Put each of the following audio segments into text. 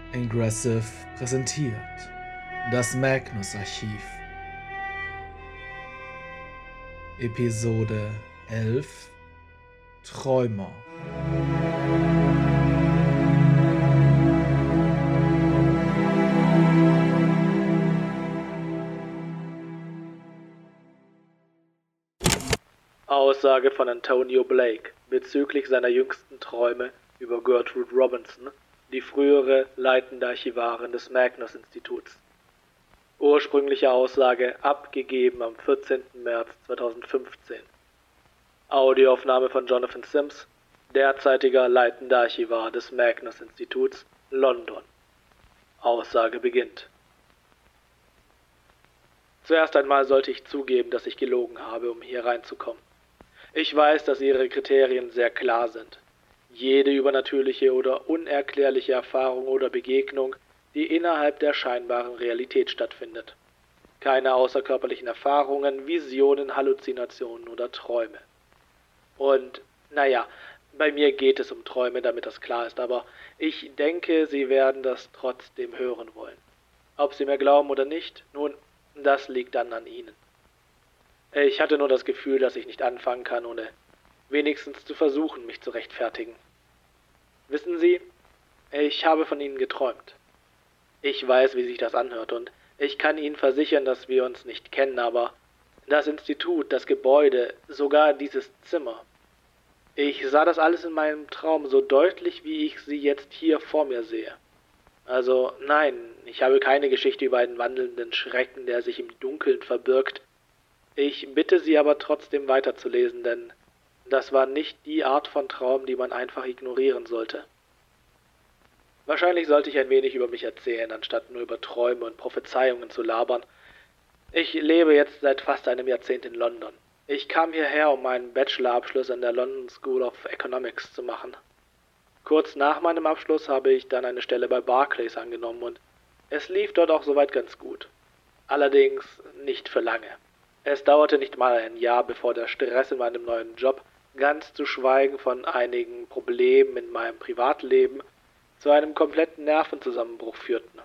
Ingressive präsentiert das Magnus-Archiv. Episode 11 Träumer. Aussage von Antonio Blake bezüglich seiner jüngsten Träume über Gertrude Robinson, die frühere leitende Archivarin des Magnus-Instituts. Ursprüngliche Aussage abgegeben am 14. März 2015. Audioaufnahme von Jonathan Sims, derzeitiger leitender Archivar des Magnus-Instituts, London. Aussage beginnt. Zuerst einmal sollte ich zugeben, dass ich gelogen habe, um hier reinzukommen. Ich weiß, dass Ihre Kriterien sehr klar sind. Jede übernatürliche oder unerklärliche Erfahrung oder Begegnung, die innerhalb der scheinbaren Realität stattfindet. Keine außerkörperlichen Erfahrungen, Visionen, Halluzinationen oder Träume. Und, bei mir geht es um Träume, damit das klar ist, aber ich denke, Sie werden das trotzdem hören wollen. Ob Sie mir glauben oder nicht, nun, das liegt dann an Ihnen. Ich hatte nur das Gefühl, dass ich nicht anfangen kann, ohne wenigstens zu versuchen, mich zu rechtfertigen. Wissen Sie, ich habe von Ihnen geträumt. Ich weiß, wie sich das anhört, und ich kann Ihnen versichern, dass wir uns nicht kennen, aber das Institut, das Gebäude, sogar dieses Zimmer. Ich sah das alles in meinem Traum so deutlich, wie ich Sie jetzt hier vor mir sehe. Also nein, ich habe keine Geschichte über einen wandelnden Schrecken, der sich im Dunkeln verbirgt. Ich bitte Sie aber trotzdem weiterzulesen, denn das war nicht die Art von Traum, die man einfach ignorieren sollte. Wahrscheinlich sollte ich ein wenig über mich erzählen, anstatt nur über Träume und Prophezeiungen zu labern. Ich lebe jetzt seit fast einem Jahrzehnt in London. Ich kam hierher, um meinen Bachelorabschluss an der London School of Economics zu machen. Kurz nach meinem Abschluss habe ich dann eine Stelle bei Barclays angenommen und es lief dort auch soweit ganz gut. Allerdings nicht für lange. Es dauerte nicht mal ein Jahr, bevor der Stress in meinem neuen Job, ganz zu schweigen von einigen Problemen in meinem Privatleben, zu einem kompletten Nervenzusammenbruch führten.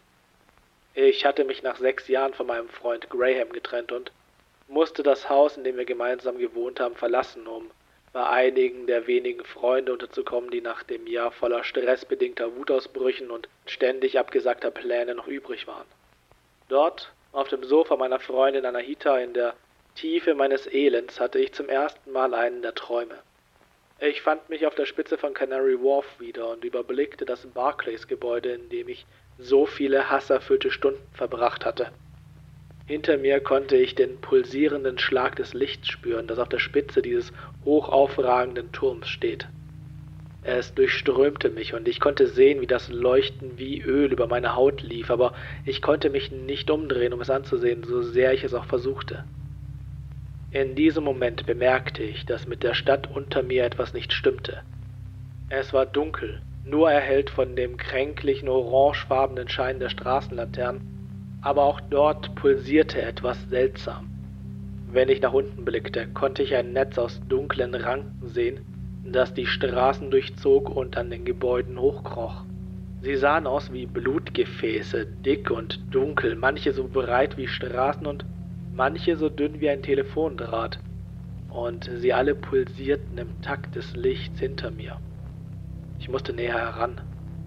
Ich hatte mich nach 6 Jahren von meinem Freund Graham getrennt und musste das Haus, in dem wir gemeinsam gewohnt haben, verlassen, um bei einigen der wenigen Freunde unterzukommen, die nach dem Jahr voller stressbedingter Wutausbrüchen und ständig abgesagter Pläne noch übrig waren. Dort, auf dem Sofa meiner Freundin Anahita, in der Tiefe meines Elends, hatte ich zum ersten Mal einen der Träume. Ich fand mich auf der Spitze von Canary Wharf wieder und überblickte das Barclays-Gebäude, in dem ich so viele hasserfüllte Stunden verbracht hatte. Hinter mir konnte ich den pulsierenden Schlag des Lichts spüren, das auf der Spitze dieses hochaufragenden Turms steht. Es durchströmte mich und ich konnte sehen, wie das Leuchten wie Öl über meine Haut lief, aber ich konnte mich nicht umdrehen, um es anzusehen, so sehr ich es auch versuchte. In diesem Moment bemerkte ich, dass mit der Stadt unter mir etwas nicht stimmte. Es war dunkel, nur erhellt von dem kränklichen orangefarbenen Schein der Straßenlaternen, aber auch dort pulsierte etwas seltsam. Wenn ich nach unten blickte, konnte ich ein Netz aus dunklen Ranken sehen, das die Straßen durchzog und an den Gebäuden hochkroch. Sie sahen aus wie Blutgefäße, dick und dunkel, manche so breit wie Straßen und manche so dünn wie ein Telefondraht, und sie alle pulsierten im Takt des Lichts hinter mir. Ich musste näher heran.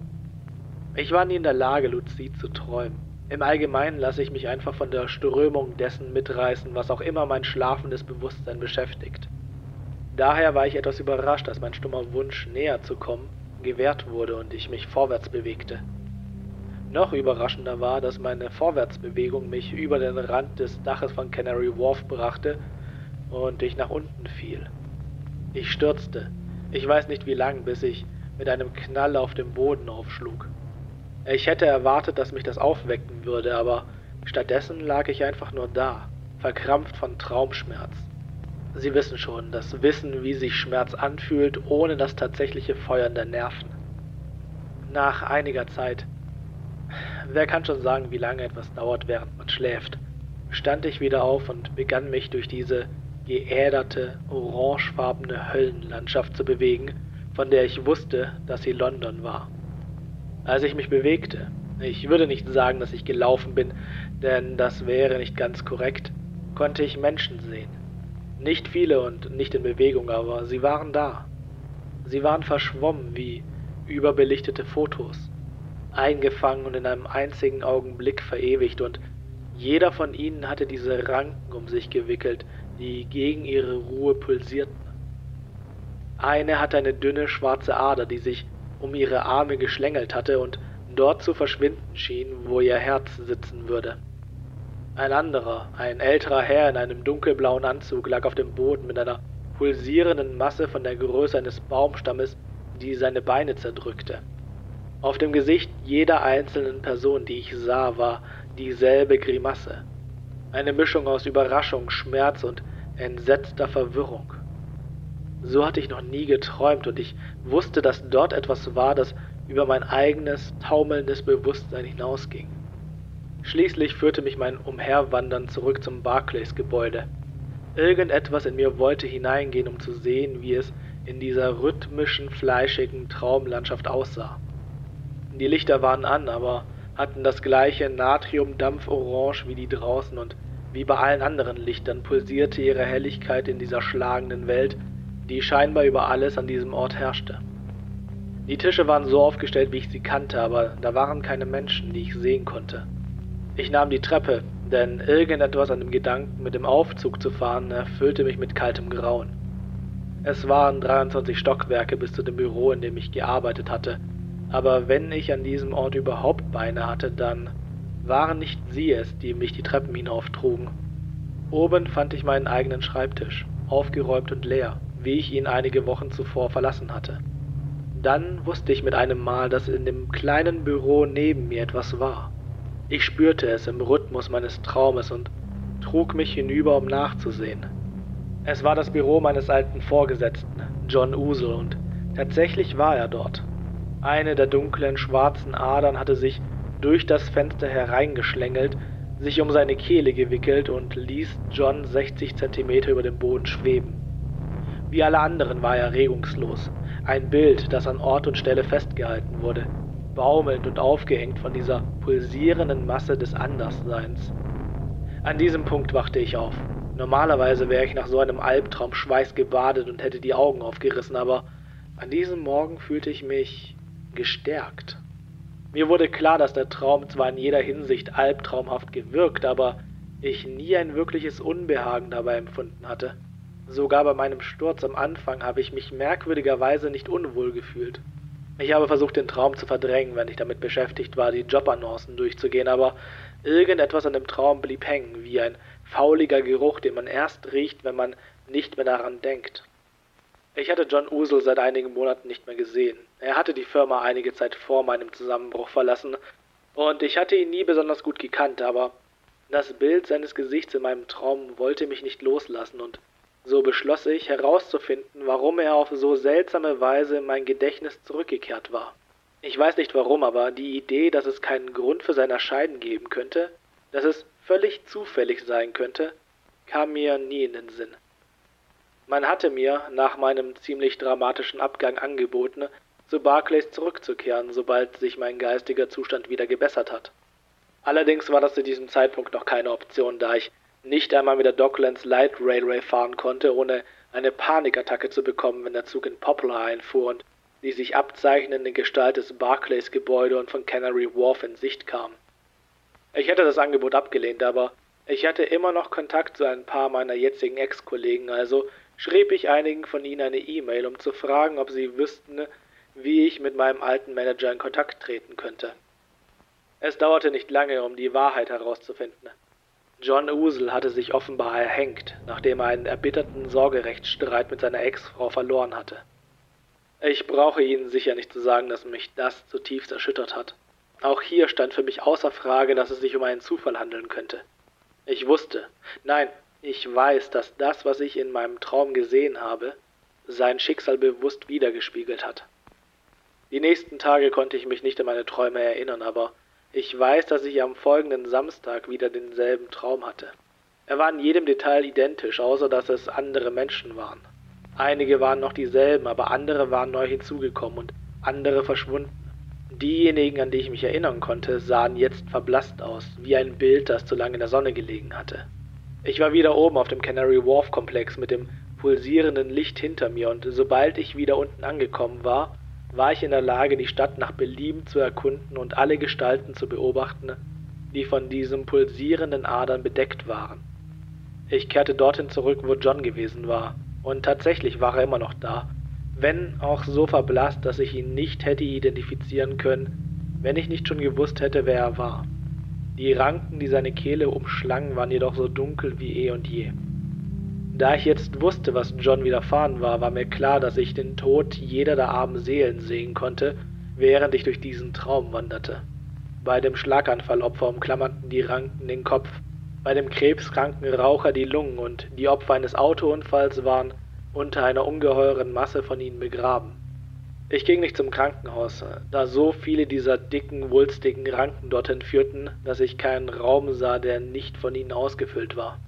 Ich war nie in der Lage, luzid zu träumen. Im Allgemeinen lasse ich mich einfach von der Strömung dessen mitreißen, was auch immer mein schlafendes Bewusstsein beschäftigt. Daher war ich etwas überrascht, als mein stummer Wunsch, näher zu kommen, gewährt wurde und ich mich vorwärts bewegte. Noch überraschender war, dass meine Vorwärtsbewegung mich über den Rand des Daches von Canary Wharf brachte und ich nach unten fiel. Ich stürzte. Ich weiß nicht wie lang, bis ich mit einem Knall auf dem Boden aufschlug. Ich hätte erwartet, dass mich das aufwecken würde, aber stattdessen lag ich einfach nur da, verkrampft von Traumschmerz. Sie wissen schon, das Wissen, wie sich Schmerz anfühlt, ohne das tatsächliche Feuern der Nerven. Nach einiger Zeit, wer kann schon sagen, wie lange etwas dauert, während man schläft, stand ich wieder auf und begann mich durch diese geäderte, orangefarbene Höllenlandschaft zu bewegen, von der ich wusste, dass sie London war. Als ich mich bewegte, Ich würde nicht sagen, dass ich gelaufen bin, denn das wäre nicht ganz korrekt, konnte ich Menschen sehen. Nicht viele und nicht in Bewegung, aber sie waren da. Sie waren verschwommen wie überbelichtete Fotos, eingefangen und in einem einzigen Augenblick verewigt, und jeder von ihnen hatte diese Ranken um sich gewickelt, die gegen ihre Ruhe pulsierten. Eine hatte eine dünne schwarze Ader, die sich um ihre Arme geschlängelt hatte und dort zu verschwinden schien, wo ihr Herz sitzen würde. Ein anderer, ein älterer Herr in einem dunkelblauen Anzug, lag auf dem Boden mit einer pulsierenden Masse von der Größe eines Baumstammes, die seine Beine zerdrückte. Auf dem Gesicht jeder einzelnen Person, die ich sah, war dieselbe Grimasse. Eine Mischung aus Überraschung, Schmerz und entsetzter Verwirrung. So hatte ich noch nie geträumt, und ich wusste, dass dort etwas war, das über mein eigenes, taumelndes Bewusstsein hinausging. Schließlich führte mich mein Umherwandern zurück zum Barclays-Gebäude. Irgendetwas in mir wollte hineingehen, um zu sehen, wie es in dieser rhythmischen, fleischigen Traumlandschaft aussah. Die Lichter waren an, aber hatten das gleiche Natriumdampforange wie die draußen, und wie bei allen anderen Lichtern pulsierte ihre Helligkeit in dieser schlagenden Welt, die scheinbar über alles an diesem Ort herrschte. Die Tische waren so aufgestellt, wie ich sie kannte, aber da waren keine Menschen, die ich sehen konnte. Ich nahm die Treppe, denn irgendetwas an dem Gedanken, mit dem Aufzug zu fahren, erfüllte mich mit kaltem Grauen. Es waren 23 Stockwerke bis zu dem Büro, in dem ich gearbeitet hatte, aber wenn ich an diesem Ort überhaupt Beine hatte, dann waren nicht sie es, die mich die Treppen hinauftrugen. Oben fand ich meinen eigenen Schreibtisch, aufgeräumt und leer, wie ich ihn einige Wochen zuvor verlassen hatte. Dann wusste ich mit einem Mal, dass in dem kleinen Büro neben mir etwas war. Ich spürte es im Rhythmus meines Traumes und trug mich hinüber, um nachzusehen. Es war das Büro meines alten Vorgesetzten, John Uzel, und tatsächlich war er dort. Eine der dunklen, schwarzen Adern hatte sich durch das Fenster hereingeschlängelt, sich um seine Kehle gewickelt und ließ John 60 Zentimeter über dem Boden schweben. Wie alle anderen war er regungslos, ein Bild, das an Ort und Stelle festgehalten wurde, baumelnd und aufgehängt von dieser pulsierenden Masse des Andersseins. An diesem Punkt wachte ich auf. Normalerweise wäre ich nach so einem Albtraum schweißgebadet und hätte die Augen aufgerissen, aber an diesem Morgen fühlte ich mich gestärkt. Mir wurde klar, dass der Traum zwar in jeder Hinsicht albtraumhaft gewirkt, aber ich nie ein wirkliches Unbehagen dabei empfunden hatte. Sogar bei meinem Sturz am Anfang habe ich mich merkwürdigerweise nicht unwohl gefühlt. Ich habe versucht, den Traum zu verdrängen, wenn ich damit beschäftigt war, die Jobannoncen durchzugehen, aber irgendetwas an dem Traum blieb hängen, wie ein fauliger Geruch, den man erst riecht, wenn man nicht mehr daran denkt. Ich hatte John Uzel seit einigen Monaten nicht mehr gesehen. Er hatte die Firma einige Zeit vor meinem Zusammenbruch verlassen, und ich hatte ihn nie besonders gut gekannt, aber das Bild seines Gesichts in meinem Traum wollte mich nicht loslassen, und so beschloss ich, herauszufinden, warum er auf so seltsame Weise in mein Gedächtnis zurückgekehrt war. Ich weiß nicht warum, aber die Idee, dass es keinen Grund für sein Erscheinen geben könnte, dass es völlig zufällig sein könnte, kam mir nie in den Sinn. Man hatte mir nach meinem ziemlich dramatischen Abgang angeboten, zu Barclays zurückzukehren, sobald sich mein geistiger Zustand wieder gebessert hat. Allerdings war das zu diesem Zeitpunkt noch keine Option, da ich nicht einmal mit der Docklands Light Railway fahren konnte, ohne eine Panikattacke zu bekommen, wenn der Zug in Poplar einfuhr und die sich abzeichnende Gestalt des Barclays-Gebäude und von Canary Wharf in Sicht kam. Ich hätte das Angebot abgelehnt, aber ich hatte immer noch Kontakt zu ein paar meiner jetzigen Ex-Kollegen, also schrieb ich einigen von ihnen eine E-Mail, um zu fragen, ob sie wüssten, wie ich mit meinem alten Manager in Kontakt treten könnte. Es dauerte nicht lange, um die Wahrheit herauszufinden. John Uzel hatte sich offenbar erhängt, nachdem er einen erbitterten Sorgerechtsstreit mit seiner Ex-Frau verloren hatte. Ich brauche Ihnen sicher nicht zu sagen, dass mich das zutiefst erschüttert hat. Auch hier stand für mich außer Frage, dass es sich um einen Zufall handeln könnte. Ich wusste, nein, ich weiß, dass das, was ich in meinem Traum gesehen habe, sein Schicksal bewusst wiedergespiegelt hat. Die nächsten Tage konnte ich mich nicht an meine Träume erinnern, aber ich weiß, dass ich am folgenden Samstag wieder denselben Traum hatte. Er war in jedem Detail identisch, außer dass es andere Menschen waren. Einige waren noch dieselben, aber andere waren neu hinzugekommen und andere verschwunden. Diejenigen, an die ich mich erinnern konnte, sahen jetzt verblasst aus, wie ein Bild, das zu lange in der Sonne gelegen hatte. Ich war wieder oben auf dem Canary Wharf Komplex mit dem pulsierenden Licht hinter mir, und sobald ich wieder unten angekommen war, war ich in der Lage, die Stadt nach Belieben zu erkunden und alle Gestalten zu beobachten, die von diesen pulsierenden Adern bedeckt waren. Ich kehrte dorthin zurück, wo John gewesen war, und tatsächlich war er immer noch da, wenn auch so verblasst, dass ich ihn nicht hätte identifizieren können, wenn ich nicht schon gewusst hätte, wer er war. Die Ranken, die seine Kehle umschlangen, waren jedoch so dunkel wie eh und je. Da ich jetzt wusste, was John widerfahren war, war mir klar, dass ich den Tod jeder der armen Seelen sehen konnte, während ich durch diesen Traum wanderte. Bei dem Schlaganfallopfer umklammerten die Ranken den Kopf, bei dem krebskranken Raucher die Lungen, und die Opfer eines Autounfalls waren unter einer ungeheuren Masse von ihnen begraben. Ich ging nicht zum Krankenhaus, da so viele dieser dicken, wulstigen Ranken dorthin führten, dass ich keinen Raum sah, der nicht von ihnen ausgefüllt war.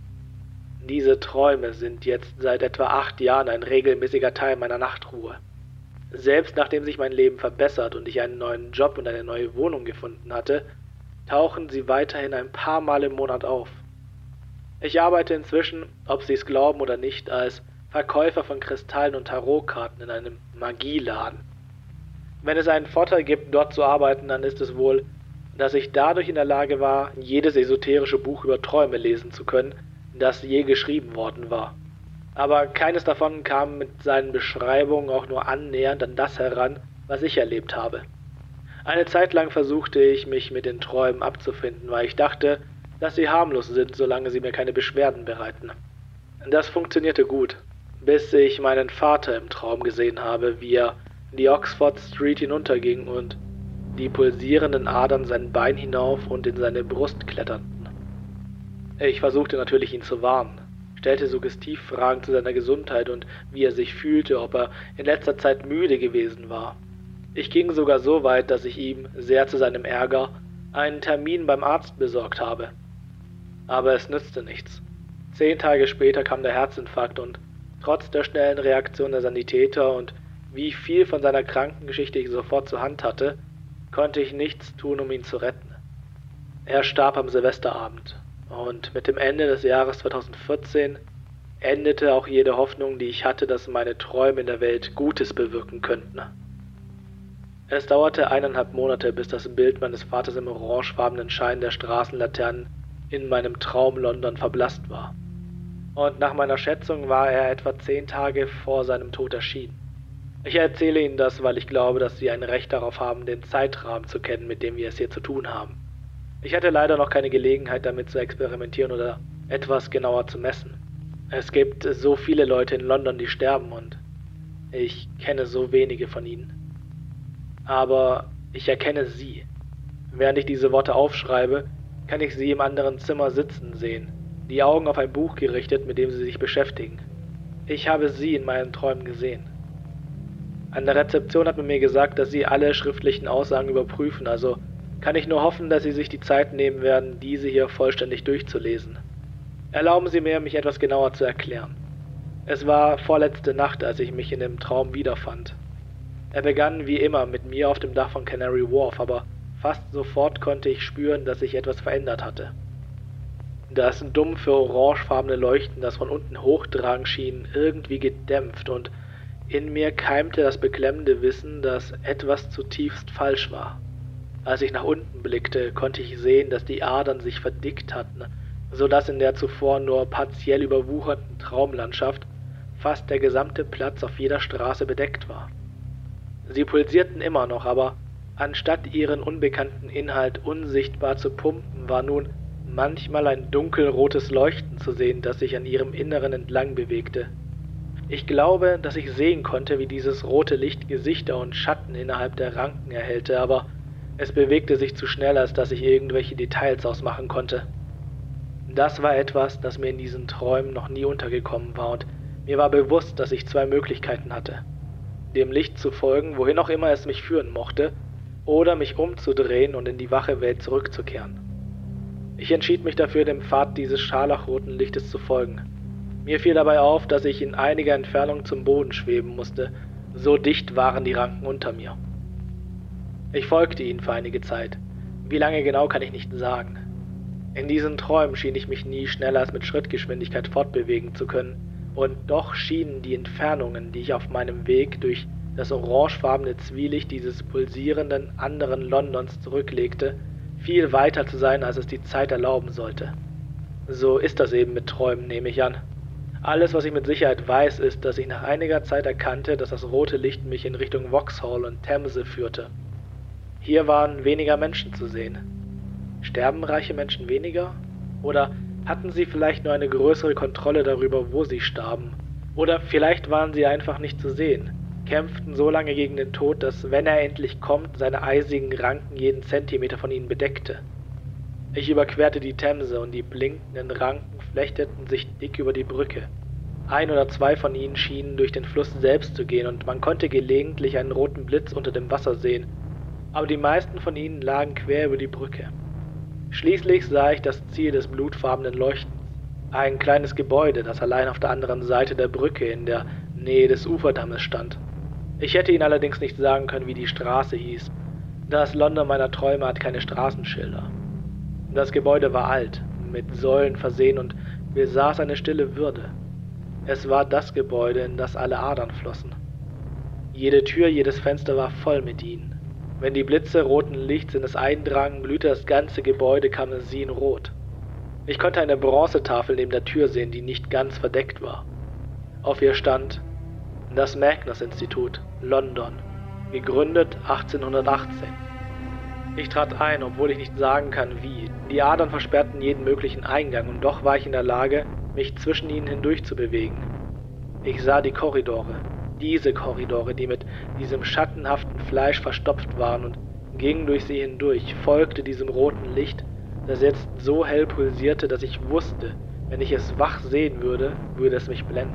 Diese Träume sind jetzt seit etwa 8 Jahren ein regelmäßiger Teil meiner Nachtruhe. Selbst nachdem sich mein Leben verbessert und ich einen neuen Job und eine neue Wohnung gefunden hatte, tauchen sie weiterhin ein paar Mal im Monat auf. Ich arbeite inzwischen, ob Sie es glauben oder nicht, als Verkäufer von Kristallen und Tarotkarten in einem Magieladen. Wenn es einen Vorteil gibt, dort zu arbeiten, dann ist es wohl, dass ich dadurch in der Lage war, jedes esoterische Buch über Träume lesen zu können, das je geschrieben worden war. Aber keines davon kam mit seinen Beschreibungen auch nur annähernd an das heran, was ich erlebt habe. Eine Zeit lang versuchte ich, mich mit den Träumen abzufinden, weil ich dachte, dass sie harmlos sind, solange sie mir keine Beschwerden bereiten. Das funktionierte gut, bis ich meinen Vater im Traum gesehen habe, wie er die Oxford Street hinunterging und die pulsierenden Adern sein Bein hinauf und in seine Brust kletterten. Ich versuchte natürlich, ihn zu warnen, stellte Suggestivfragen zu seiner Gesundheit und wie er sich fühlte, ob er in letzter Zeit müde gewesen war. Ich ging sogar so weit, dass ich ihm, sehr zu seinem Ärger, einen Termin beim Arzt besorgt habe. Aber es nützte nichts. 10 Tage später kam der Herzinfarkt, und trotz der schnellen Reaktion der Sanitäter und wie viel von seiner Krankengeschichte ich sofort zur Hand hatte, konnte ich nichts tun, um ihn zu retten. Er starb am Silvesterabend, und mit dem Ende des Jahres 2014 endete auch jede Hoffnung, die ich hatte, dass meine Träume in der Welt Gutes bewirken könnten. Es dauerte 1,5 Monate, bis das Bild meines Vaters im orangefarbenen Schein der Straßenlaternen in meinem Traum London verblasst war. Und nach meiner Schätzung war er etwa 10 Tage vor seinem Tod erschienen. Ich erzähle Ihnen das, weil ich glaube, dass Sie ein Recht darauf haben, den Zeitrahmen zu kennen, mit dem wir es hier zu tun haben. Ich hatte leider noch keine Gelegenheit, damit zu experimentieren oder etwas genauer zu messen. Es gibt so viele Leute in London, die sterben, und ich kenne so wenige von ihnen. Aber ich erkenne Sie. Während ich diese Worte aufschreibe, kann ich Sie im anderen Zimmer sitzen sehen, die Augen auf ein Buch gerichtet, mit dem Sie sich beschäftigen. Ich habe Sie in meinen Träumen gesehen. An der Rezeption hat man mir gesagt, dass Sie alle schriftlichen Aussagen überprüfen, also kann ich nur hoffen, dass Sie sich die Zeit nehmen werden, diese hier vollständig durchzulesen. Erlauben Sie mir, mich etwas genauer zu erklären. Es war vorletzte Nacht, als ich mich in dem Traum wiederfand. Er begann wie immer mit mir auf dem Dach von Canary Wharf, aber fast sofort konnte ich spüren, dass sich etwas verändert hatte. Das dumpfe orangefarbene Leuchten, das von unten hochdrang schien, irgendwie gedämpft, und in mir keimte das beklemmende Wissen, dass etwas zutiefst falsch war. Als ich nach unten blickte, konnte ich sehen, dass die Adern sich verdickt hatten, sodass in der zuvor nur partiell überwucherten Traumlandschaft fast der gesamte Platz auf jeder Straße bedeckt war. Sie pulsierten immer noch, aber anstatt ihren unbekannten Inhalt unsichtbar zu pumpen, war nun manchmal ein dunkelrotes Leuchten zu sehen, das sich an ihrem Inneren entlang bewegte. Ich glaube, dass ich sehen konnte, wie dieses rote Licht Gesichter und Schatten innerhalb der Ranken erhellte, aber es bewegte sich zu schnell, als dass ich irgendwelche Details ausmachen konnte. Das war etwas, das mir in diesen Träumen noch nie untergekommen war, und mir war bewusst, dass ich 2 Möglichkeiten hatte: dem Licht zu folgen, wohin auch immer es mich führen mochte, oder mich umzudrehen und in die wache Welt zurückzukehren. Ich entschied mich dafür, dem Pfad dieses scharlachroten Lichtes zu folgen. Mir fiel dabei auf, dass ich in einiger Entfernung zum Boden schweben musste, so dicht waren die Ranken unter mir. Ich folgte ihnen für einige Zeit. Wie lange genau kann ich nicht sagen. In diesen Träumen schien ich mich nie schneller als mit Schrittgeschwindigkeit fortbewegen zu können, und doch schienen die Entfernungen, die ich auf meinem Weg durch das orangefarbene Zwielicht dieses pulsierenden anderen Londons zurücklegte, viel weiter zu sein, als es die Zeit erlauben sollte. So ist das eben mit Träumen, nehme ich an. Alles, was ich mit Sicherheit weiß, ist, dass ich nach einiger Zeit erkannte, dass das rote Licht mich in Richtung Vauxhall und Themse führte. Hier waren weniger Menschen zu sehen. Sterben reiche Menschen weniger? Oder hatten sie vielleicht nur eine größere Kontrolle darüber, wo sie starben? Oder vielleicht waren sie einfach nicht zu sehen, kämpften so lange gegen den Tod, dass, wenn er endlich kommt, seine eisigen Ranken jeden Zentimeter von ihnen bedeckte. Ich überquerte die Themse und die blinkenden Ranken flechteten sich dick über die Brücke. 1 oder 2 von ihnen schienen durch den Fluss selbst zu gehen und man konnte gelegentlich einen roten Blitz unter dem Wasser sehen, aber die meisten von ihnen lagen quer über die Brücke. Schließlich sah ich das Ziel des blutfarbenen Leuchtens, ein kleines Gebäude, das allein auf der anderen Seite der Brücke in der Nähe des Uferdammes stand. Ich hätte Ihnen allerdings nicht sagen können, wie die Straße hieß. Das London meiner Träume hat keine Straßenschilder. Das Gebäude war alt, mit Säulen versehen und besaß eine stille Würde. Es war das Gebäude, in das alle Adern flossen. Jede Tür, jedes Fenster war voll mit ihnen. Wenn die Blitze roten Lichts in es eindrangen, glühte das ganze Gebäude karmesinrot. Ich konnte eine Bronzetafel neben der Tür sehen, die nicht ganz verdeckt war. Auf ihr stand: das Magnus-Institut, London, gegründet 1818. Ich trat ein, obwohl ich nicht sagen kann, wie. Die Adern versperrten jeden möglichen Eingang, und doch war ich in der Lage, mich zwischen ihnen hindurch zu bewegen. Ich sah die Korridore, diese Korridore, die mit diesem schattenhaften Fleisch verstopft waren, und ging durch sie hindurch, folgte diesem roten Licht, das jetzt so hell pulsierte, dass ich wusste, wenn ich es wach sehen würde, würde es mich blenden.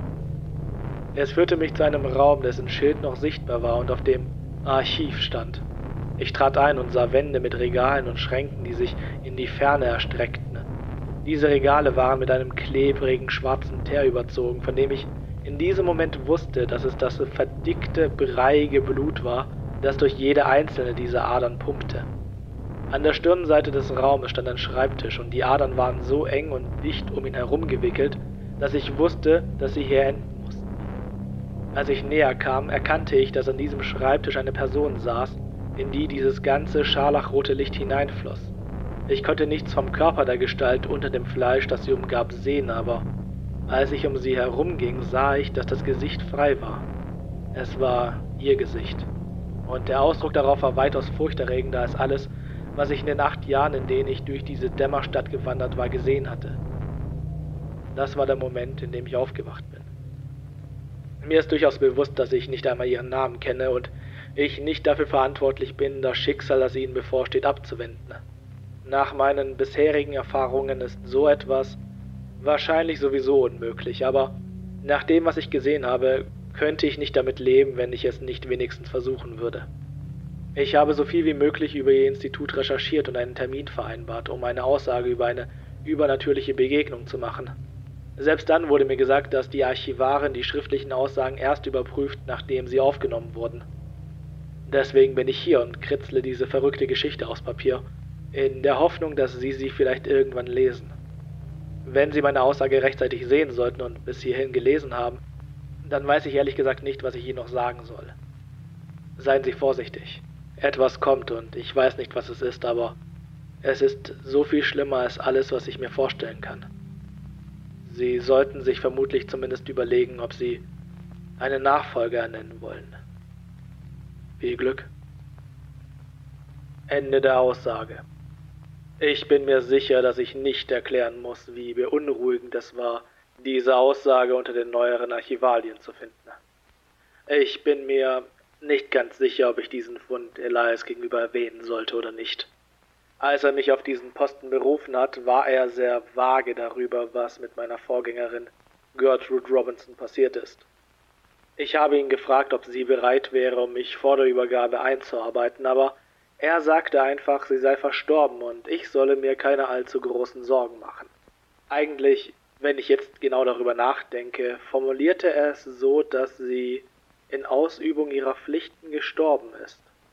Es führte mich zu einem Raum, dessen Schild noch sichtbar war und auf dem Archiv stand. Ich trat ein und sah Wände mit Regalen und Schränken, die sich in die Ferne erstreckten. Diese Regale waren mit einem klebrigen schwarzen Teer überzogen, von dem ich in diesem Moment wusste, dass es das verdickte, breiige Blut war, das durch jede einzelne dieser Adern pumpte. An der Stirnseite des Raumes stand ein Schreibtisch, und die Adern waren so eng und dicht um ihn herum gewickelt, dass ich wusste, dass sie hier enden mussten. Als ich näher kam, erkannte ich, dass an diesem Schreibtisch eine Person saß, in die dieses ganze scharlachrote Licht hineinfloss. Ich konnte nichts vom Körper der Gestalt unter dem Fleisch, das sie umgab, sehen, aber als ich um sie herumging, sah ich, dass das Gesicht frei war. Es war ihr Gesicht. Und der Ausdruck darauf war weitaus furchterregender als alles, was ich in den 8 Jahren, in denen ich durch diese Dämmerstadt gewandert war, gesehen hatte. Das war der Moment, in dem ich aufgewacht bin. Mir ist durchaus bewusst, dass ich nicht einmal ihren Namen kenne und ich nicht dafür verantwortlich bin, das Schicksal, das ihnen bevorsteht, abzuwenden. Nach meinen bisherigen Erfahrungen ist so etwas wahrscheinlich sowieso unmöglich, aber nach dem, was ich gesehen habe, könnte ich nicht damit leben, wenn ich es nicht wenigstens versuchen würde. Ich habe so viel wie möglich über ihr Institut recherchiert und einen Termin vereinbart, um eine Aussage über eine übernatürliche Begegnung zu machen. Selbst dann wurde mir gesagt, dass die Archivarin die schriftlichen Aussagen erst überprüft, nachdem sie aufgenommen wurden. Deswegen bin ich hier und kritzle diese verrückte Geschichte aus Papier, in der Hoffnung, dass Sie sie vielleicht irgendwann lesen. Wenn Sie meine Aussage rechtzeitig sehen sollten und bis hierhin gelesen haben, dann weiß ich ehrlich gesagt nicht, was ich Ihnen noch sagen soll. Seien Sie vorsichtig. Etwas kommt und ich weiß nicht, was es ist, aber es ist so viel schlimmer als alles, was ich mir vorstellen kann. Sie sollten sich vermutlich zumindest überlegen, ob Sie einen Nachfolger ernennen wollen. Viel Glück. Ende der Aussage. Ich bin mir sicher, dass ich nicht erklären muss, wie beunruhigend es war, diese Aussage unter den neueren Archivalien zu finden. Ich bin mir nicht ganz sicher, ob ich diesen Fund Elias gegenüber erwähnen sollte oder nicht. Als er mich auf diesen Posten berufen hat, war er sehr vage darüber, was mit meiner Vorgängerin Gertrude Robinson passiert ist. Ich habe ihn gefragt, ob sie bereit wäre, um mich vor der Übergabe einzuarbeiten, aber er sagte einfach, sie sei verstorben und ich solle mir keine allzu großen Sorgen machen. Eigentlich, wenn ich jetzt genau darüber nachdenke, formulierte er es so, dass sie in Ausübung ihrer Pflichten gestorben ist.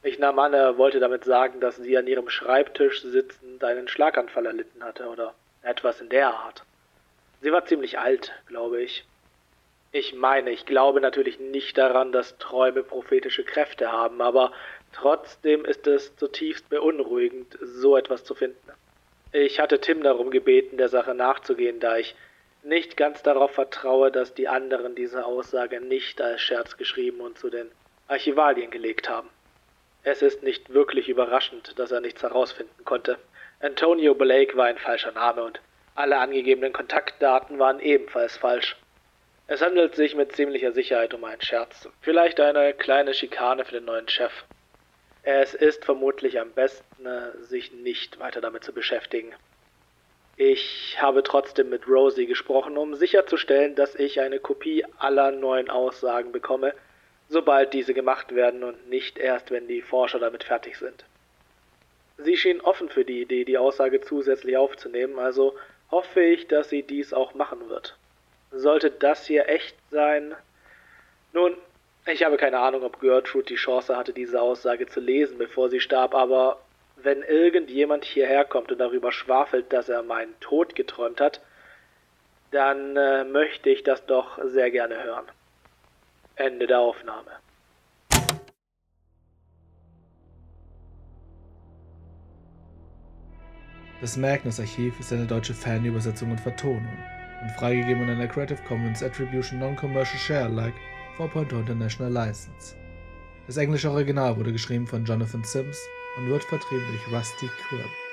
Ich nahm an, er wollte damit sagen, dass sie an ihrem Schreibtisch sitzend einen Schlaganfall erlitten hatte oder etwas in der Art. Sie war ziemlich alt, glaube ich. Ich glaube natürlich nicht daran, dass Träume prophetische Kräfte haben, aber trotzdem ist es zutiefst beunruhigend, so etwas zu finden. Ich hatte Tim darum gebeten, der Sache nachzugehen, da ich nicht ganz darauf vertraue, dass die anderen diese Aussage nicht als Scherz geschrieben und zu den Archivalien gelegt haben. Es ist nicht wirklich überraschend, dass er nichts herausfinden konnte. Antonio Blake war ein falscher Name und alle angegebenen Kontaktdaten waren ebenfalls falsch. Es handelt sich mit ziemlicher Sicherheit um einen Scherz, vielleicht eine kleine Schikane für den neuen Chef. Es ist vermutlich am besten, sich nicht weiter damit zu beschäftigen. Ich habe trotzdem mit Rosie gesprochen, um sicherzustellen, dass ich eine Kopie aller neuen Aussagen bekomme, sobald diese gemacht werden und nicht erst, wenn die Forscher damit fertig sind. Sie schien offen für die Idee, die Aussage zusätzlich aufzunehmen, also hoffe ich, dass sie dies auch machen wird. Sollte das hier echt sein? Nun, ich habe keine Ahnung, ob Gertrude die Chance hatte, diese Aussage zu lesen, bevor sie starb, aber wenn irgendjemand hierher kommt und darüber schwafelt, dass er meinen Tod geträumt hat, dann möchte ich das doch sehr gerne hören. Ende der Aufnahme. Das Magnus-Archiv ist eine deutsche Fanübersetzung und Vertonung und freigegeben unter einer Creative Commons Attribution Non-Commercial Share Alike 4.0 International License. Das englische Original wurde geschrieben von Jonathan Sims und wird vertrieben durch Rusty Quill.